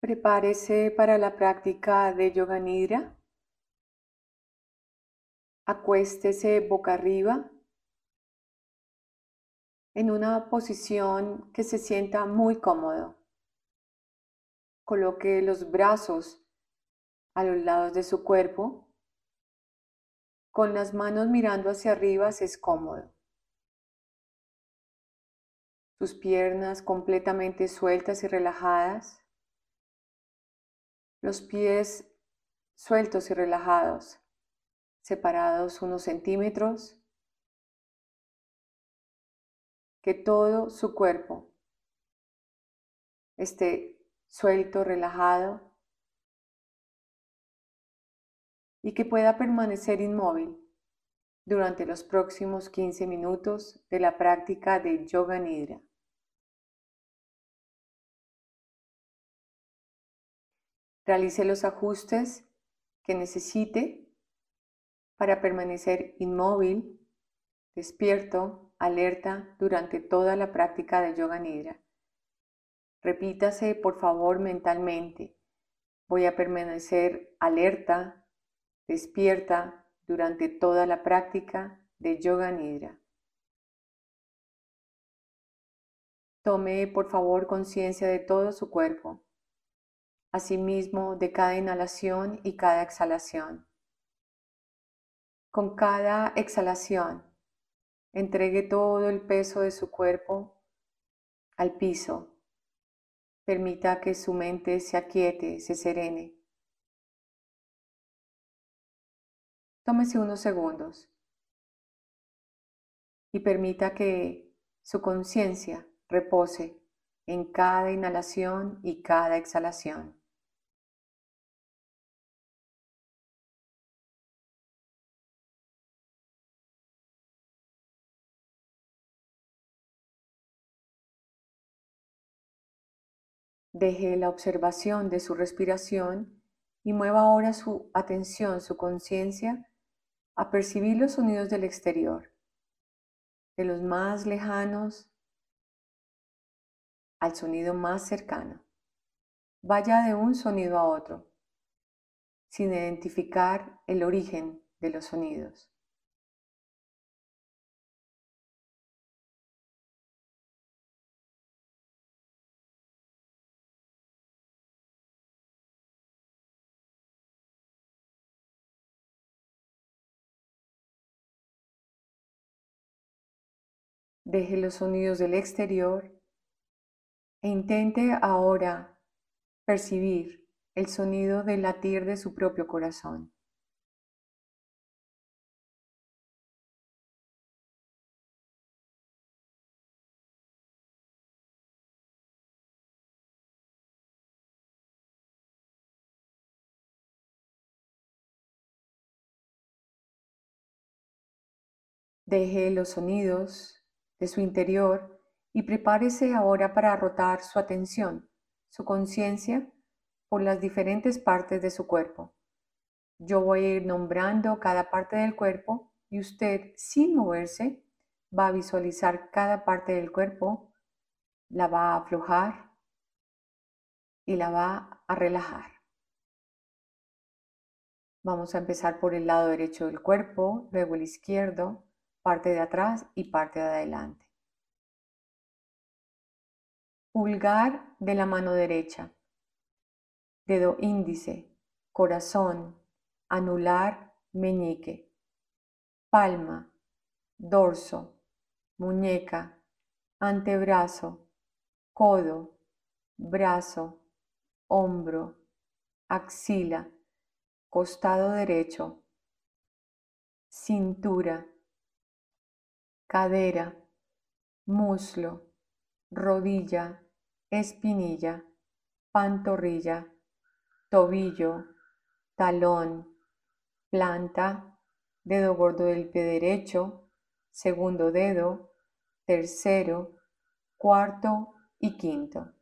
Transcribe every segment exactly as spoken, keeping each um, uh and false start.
Prepárese para la práctica de Yoga Nidra. Acuéstese boca arriba en una posición que se sienta muy cómodo. Coloque los brazos a los lados de su cuerpo. Con las manos mirando hacia arriba se es cómodo. Sus piernas completamente sueltas y relajadas. Los pies sueltos y relajados, separados unos centímetros. Que todo su cuerpo esté suelto, relajado y que pueda permanecer inmóvil durante los próximos quince minutos de la práctica de Yoga Nidra. Realice los ajustes que necesite para permanecer inmóvil, despierto, alerta durante toda la práctica de Yoga Nidra. Repítase por favor mentalmente: voy a permanecer alerta, despierta durante toda la práctica de Yoga Nidra. Tome por favor conciencia de todo su cuerpo, asimismo de cada inhalación y cada exhalación. Con cada exhalación, entregue todo el peso de su cuerpo al piso. Permita que su mente se aquiete, se serene. Tómese unos segundos y permita que su conciencia repose en cada inhalación y cada exhalación. Deje la observación de su respiración y mueva ahora su atención, su conciencia, a percibir los sonidos del exterior, de los más lejanos al sonido más cercano. Vaya de un sonido a otro, sin identificar el origen de los sonidos. Deje los sonidos del exterior e intente ahora percibir el sonido del latir de su propio corazón. Deje los sonidos de su interior y prepárese ahora para rotar su atención, su conciencia, por las diferentes partes de su cuerpo. Yo voy a ir nombrando cada parte del cuerpo y usted, sin moverse, va a visualizar cada parte del cuerpo, la va a aflojar y la va a relajar. Vamos a empezar por el lado derecho del cuerpo, luego el izquierdo, parte de atrás y parte de adelante. Pulgar de la mano derecha, dedo índice, corazón, anular, meñique, palma, dorso, muñeca, antebrazo, codo, brazo, hombro, axila, costado derecho, cintura, cadera, muslo, rodilla, espinilla, pantorrilla, tobillo, talón, planta, dedo gordo del pie derecho, segundo dedo, tercero, cuarto y quinto.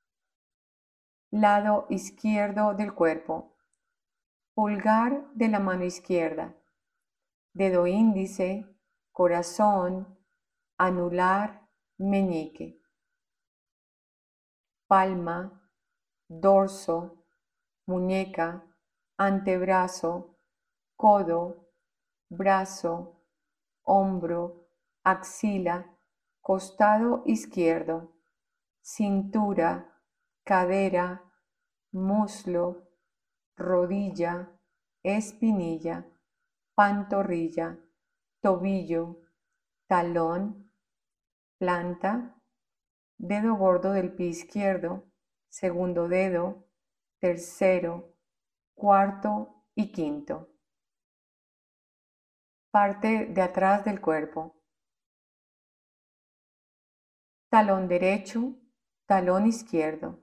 Lado izquierdo del cuerpo, pulgar de la mano izquierda, dedo índice, corazón, anular, meñique, palma, dorso, muñeca, antebrazo, codo, brazo, hombro, axila, costado izquierdo, cintura, cadera, muslo, rodilla, espinilla, pantorrilla, tobillo, talón, planta, dedo gordo del pie izquierdo, segundo dedo, tercero, cuarto y quinto. Parte de atrás del cuerpo. Talón derecho, talón izquierdo.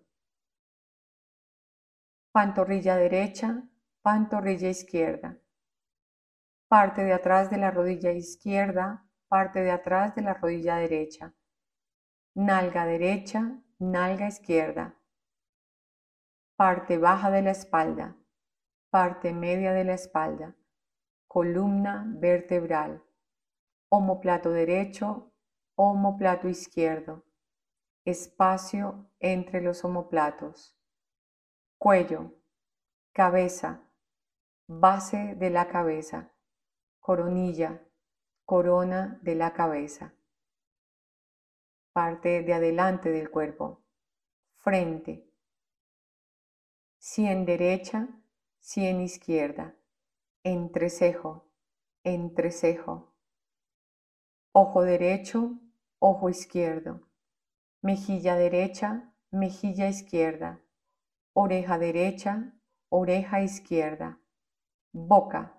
Pantorrilla derecha, pantorrilla izquierda. Parte de atrás de la rodilla izquierda, parte de atrás de la rodilla derecha. Nalga derecha, nalga izquierda. Parte baja de la espalda, parte media de la espalda. Columna vertebral. Omóplato derecho, omóplato izquierdo. Espacio entre los omóplatos. Cuello, cabeza, base de la cabeza, coronilla, corona de la cabeza. Parte de adelante del cuerpo, frente, sien derecha, sien izquierda, entrecejo, entrecejo, ojo derecho, ojo izquierdo, mejilla derecha, mejilla izquierda, oreja derecha, oreja izquierda, boca,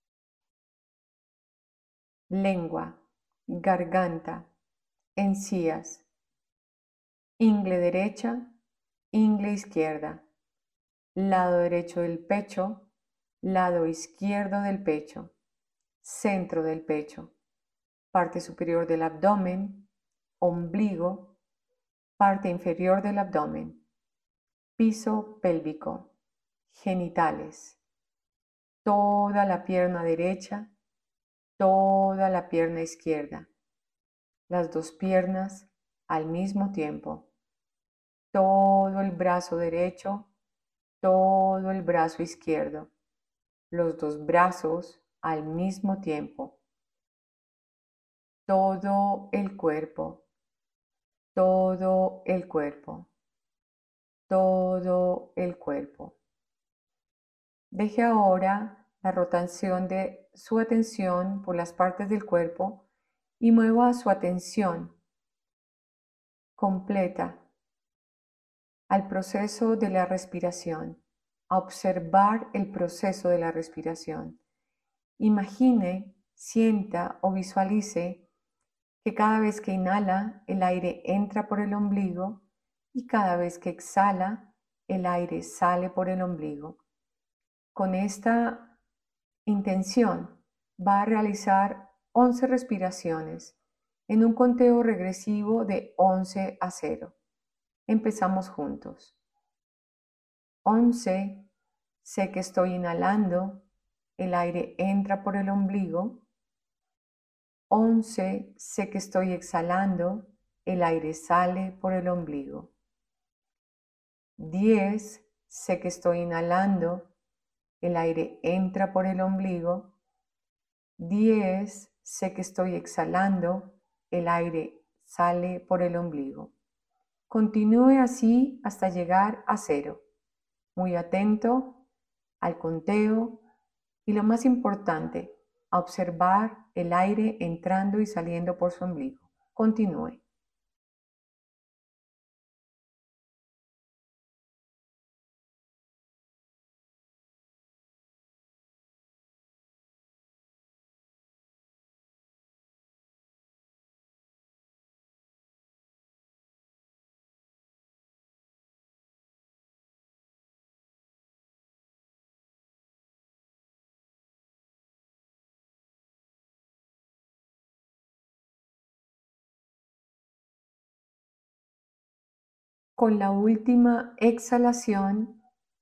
lengua, garganta, encías, ingle derecha, ingle izquierda, lado derecho del pecho, lado izquierdo del pecho, centro del pecho, parte superior del abdomen, ombligo, parte inferior del abdomen, piso pélvico, genitales, toda la pierna derecha, toda la pierna izquierda, las dos piernas al mismo tiempo, todo el brazo derecho, todo el brazo izquierdo, los dos brazos al mismo tiempo, todo el cuerpo, todo el cuerpo, todo el cuerpo. Deje ahora la rotación de su atención por las partes del cuerpo y mueva su atención completa al proceso de la respiración, a observar el proceso de la respiración. Imagine, sienta o visualice que cada vez que inhala, el aire entra por el ombligo y cada vez que exhala, el aire sale por el ombligo. Con esta intención va a realizar once respiraciones en un conteo regresivo de once a cero. Empezamos juntos. once. Sé que estoy inhalando. El aire entra por el ombligo. once. Sé que estoy exhalando. El aire sale por el ombligo. diez. Sé que estoy inhalando. El aire entra por el ombligo. diez. Sé que estoy exhalando. El aire sale por el ombligo. Continúe así hasta llegar a cero. Muy atento al conteo y lo más importante, a observar el aire entrando y saliendo por su ombligo. Continúe. Con la última exhalación,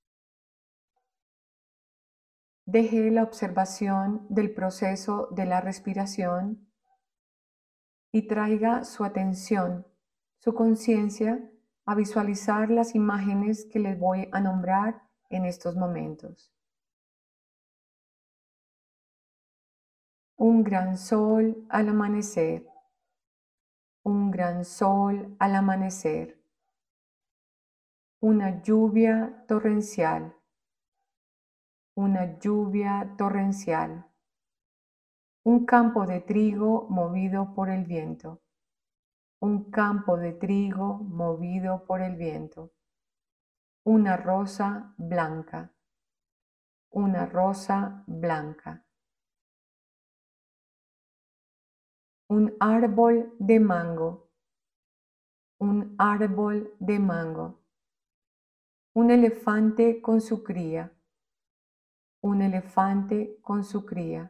deje la observación del proceso de la respiración y traiga su atención, su conciencia a visualizar las imágenes que les voy a nombrar en estos momentos. Un gran sol al amanecer. Un gran sol al amanecer. Una lluvia torrencial. Una lluvia torrencial. Un campo de trigo movido por el viento. Un campo de trigo movido por el viento. Una rosa blanca. Una rosa blanca. Un árbol de mango. Un árbol de mango. Un elefante con su cría. Un elefante con su cría.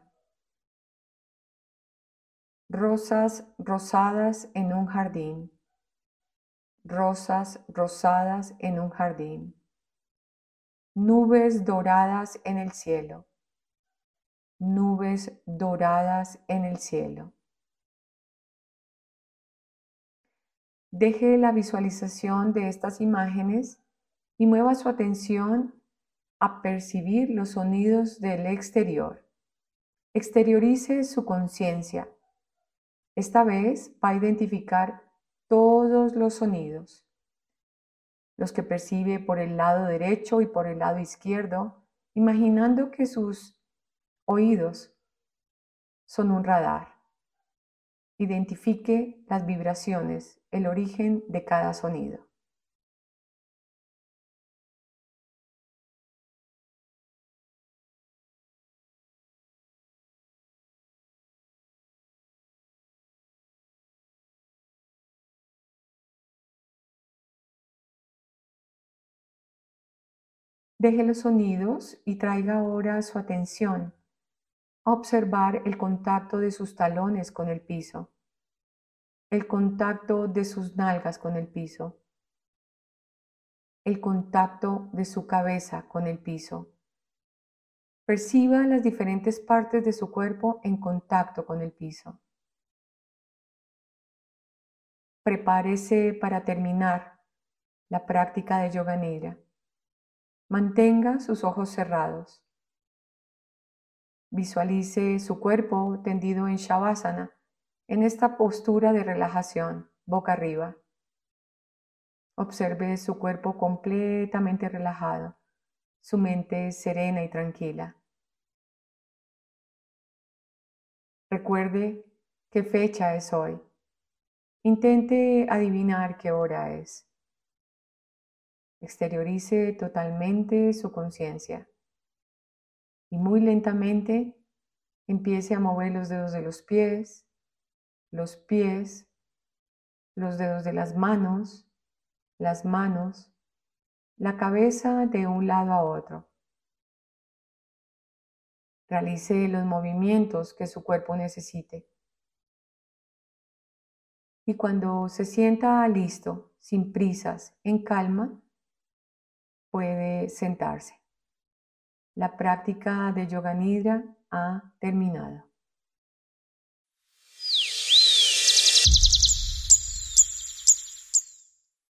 Rosas rosadas en un jardín. Rosas rosadas en un jardín. Nubes doradas en el cielo. Nubes doradas en el cielo. Deje la visualización de estas imágenes y mueva su atención a percibir los sonidos del exterior. Exteriorice su conciencia. Esta vez va a identificar todos los sonidos, los que percibe por el lado derecho y por el lado izquierdo, imaginando que sus oídos son un radar. Identifique las vibraciones, el origen de cada sonido. Deje los sonidos y traiga ahora su atención a observar el contacto de sus talones con el piso, el contacto de sus nalgas con el piso, el contacto de su cabeza con el piso. Perciba las diferentes partes de su cuerpo en contacto con el piso. Prepárese para terminar la práctica de Yoga Nidra. Mantenga sus ojos cerrados. Visualice su cuerpo tendido en Shavasana, en esta postura de relajación, boca arriba. Observe su cuerpo completamente relajado, su mente serena y tranquila. Recuerde qué fecha es hoy. Intente adivinar qué hora es. Exteriorice totalmente su conciencia y muy lentamente empiece a mover los dedos de los pies, los pies, los dedos de las manos, las manos, la cabeza de un lado a otro. Realice los movimientos que su cuerpo necesite. Y cuando se sienta listo, sin prisas, en calma, puede sentarse. La práctica de Yoga Nidra ha terminado.